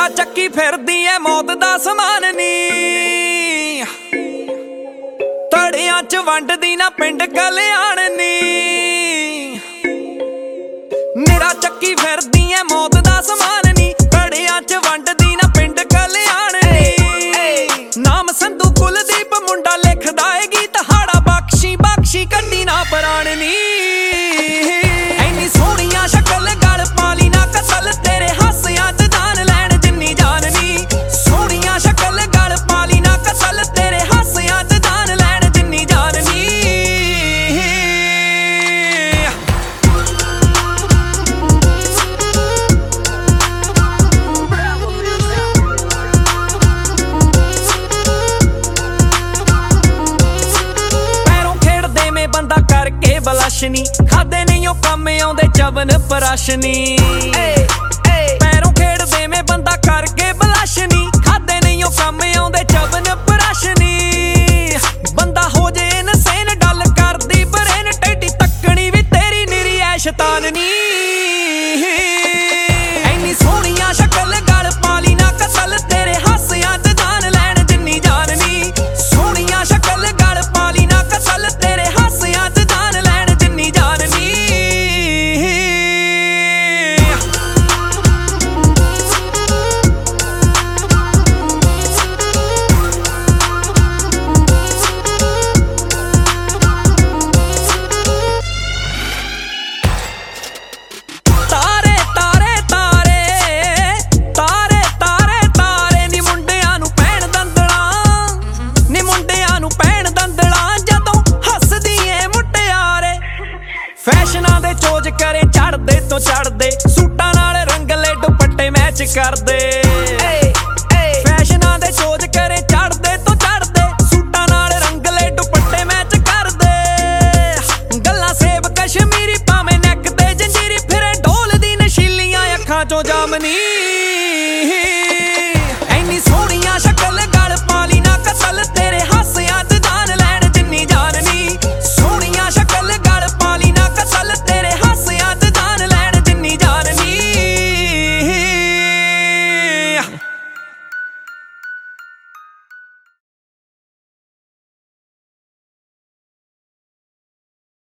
ਚੱਕੀ ਫਿਰਦੀ ਐ ਮੌਤ ਦਾ ਸਮਾਨ ਨੀ, ਧੜਿਆਂ ਚ ਵੰਡਦੀ ਨਾ ਪਿੰਡ ਕਲਿਆਣ ਨੀ। ਨਿਰਾ ਚੱਕੀ ਫਿਰਦੀ ਐ ਮੌਤ ਦਾ ਸਮਾਨ ਨੀ, ਧੜਿਆਂ ਚ ਵੰਡਦੀ ਨਾ ਪਿੰਡ ਕਲਿਆਣ ਨੀ। ਨਾਮ ਸੰਧੂ ਕੁਲਦੀਪ ਮੁੰਡਾ ਲਿਖਦਾ ਏ ਗੀਤ, ਹਾੜਾ ਬਖਸ਼ੀ ਬਖਸ਼ੀ ਕੱਢੀ ਨਾ ਪ੍ਰਾਣ ਨੀ। ਐਨੀ ਸੋਹਣੀਆਂ ਸ਼ਕਲ ਗਲ ਪਾਲੀ ਨਾ ਕਤਲ, ਤੇਰੇ ਹਾਸਿਆਂ ਚ ਜਾਨ ਲੈਣ ਜਿੰਨੀ ਜਾਨ ਨੀ। ਸੋਹਣੀਆਂ ਸ਼ਕਲ ਗਲ ਪਾਲੀ ਨਾ ਕਤਲ, ਤੇਰੇ ਹਾਸਿਆਂ ਚ ਜਾਨ ਲੈਣ ਜਿੰਨੀ ਜਾਨ ਨੀ। ਪੈਰੋਂ ਖੇਡਦੇ ਮੇ ਬੰਦਾ ਕਰਕੇ ਬਲਸ਼ਨੀ, ਖਾਦੇ ਨਹੀਂ ਉਹ ਕੰਮ ਆਉਂਦੇ ਚਵਨ ਪਰਾਸ਼ਨੀ। ਪੈਰੋਂ ਖੇਡਦੇ ਮੇ ਬੰਦਾ ਕਰਕੇ ਬਲਸ਼ਨੀ, ਖਾਦੇ ਨਹੀਂ ਉਹ ਕੰਮ ਆਉਂਦੇ ਚਵਨ ਪਰਾਸ਼ਨੀ। ਬੰਦਾ ਹੋ ਜੇ ਇਨਸੇਨ ਡੱਲ ਕਰਦੀ ਬਰੇਨ, ਟੇਢੀ ਤੱਕਣੀ ਵੀ ਤੇਰੀ ਨਿਰੀ ਐ ਸ਼ੈਤਾਨ ਨੀ। ਐਨੀ ਸੋਹਣੀਆਂ ਸ਼ਕਲ ਗਲ ਪਾਲੀ ਨਾ ਕਤਲ, ਤੇਰੇ ਹਾਸਿਆਂ ਚ ਜਾਨ ਲੈਣ ਜਿੰਨੀ ਜਾਨ ਨੀ। ਸੋਹਣੀਆਂ ਸ਼ਕਲ ਗਲ ਪਾਲੀ ਨਾ ਕਤਲ, ਤੇਰੇ ਹਾਸਿਆਂ ਚ ਜਾਨ ਲੈਣ ਜਿੰਨੀ ਜਾਨ ਨੀ। ਤਾਰੇ ਤਾਰੇ ਤਾਰੇ ਤਾਰੇ ਤਾਰੇ ਤਾਰੇ ਨੀ ਮੁੰਡਿਆਂ ਨੂੰ ਪੈਣ ਦੰਦਲਾਂ, ਨੀ ਮੁੰਡਿਆਂ ਨੂੰ ਪੈਣ ਦੰਦਲਾਂ ਜਦੋਂ ਹੱਸਦੀ ਏ ਮੁਟਿਆਰੇ। ਫੈਸ਼ਨਾਂ ਦੇ ਚੋਜ ਕਰੇ ਚੜਦੇ ਤੋਂ ਚੜਦੇ, ਸੂਟਾਂ ਨਾਲ ਰੰਗਲੇ ਦੁਪੱਟੇ ਮੈਚ ਕਰਦੇ। ਫੈਸ਼ਨਾਂ ਦੇ ਚੋਜ ਕਰੇ ਚੜਦੇ ਤੋਂ ਚੜਦੇ, ਸੂਟਾਂ ਨਾਲ ਰੰਗਲੇ ਦੁਪੱਟੇ ਮੈਚ ਕਰਦੇ। ਗੱਲਾਂ ਸੇਬ ਕਸ਼ਮੀਰੀ ਭਾਵੇਂ ਨੈਕ ਤੇ ਜੰਜੀਰੀ, ਫਿਰੇ ਢੋਲਦੀ ਨਸ਼ੀਲੀਆਂ ਅੱਖਾਂ ਚੋਂ ਜਾਮਨੀ।